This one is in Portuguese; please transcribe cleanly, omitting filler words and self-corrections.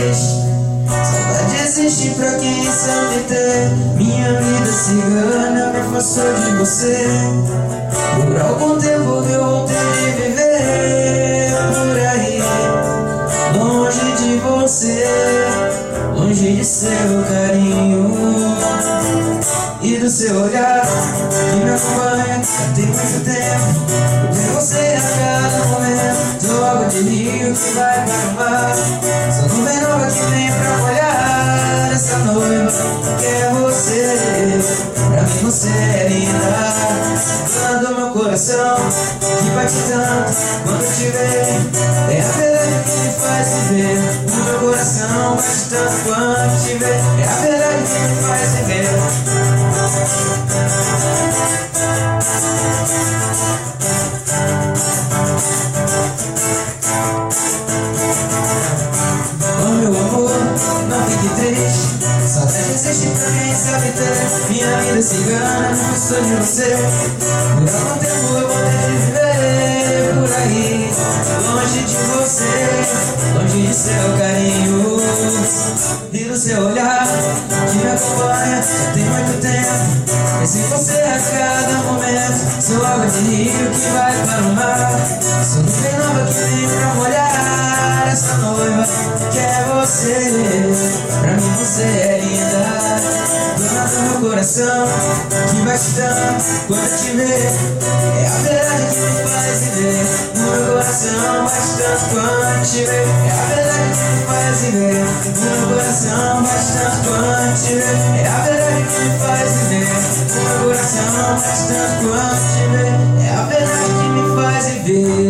triste. Saudade existe pra quem sabe ter. Minha vida cigana me afastou de você. Por algum tempo eu voltei a viver por aí, longe de você, longe de seu carinho e do seu olhar que me acompanha já tem muito tempo. Eu tenho você a cada momento. Sou água de rio que vai para o mar. Sou nuvem nova que vem pra molhar essa noiva que é você. Pra mim você é linda, dona do meu coração, que bate tanto quando te vê. É a verdade que me faz viver. O meu coração bate tanto quando te vê. É a verdade que me faz viver. Oh meu amor, não fique triste. Saudade existe pra quem sabe ter. Minha vida cigana me afastou de você. Por algum tempo eu vou ter de viver por aí, longe de você, longe de seu carinho e do seu olhar que me acompanha já tem muito tempo. Penso em você a cada momento. Sou água de rio que vai para o mar. Sou nuvem nova que vem pra molhar essa noiva que é você. Pra mim você é linda, dona do meu coração, que bate tanto quando te vê. É a verdade que me faz viver. O meu coração bate tanto quando te vê. É a verdade que me faz viver. O meu coração bate tanto quando te vê. É a verdade que me faz viver. O meu coração bate tanto quando te vê. É a verdade que me faz viver.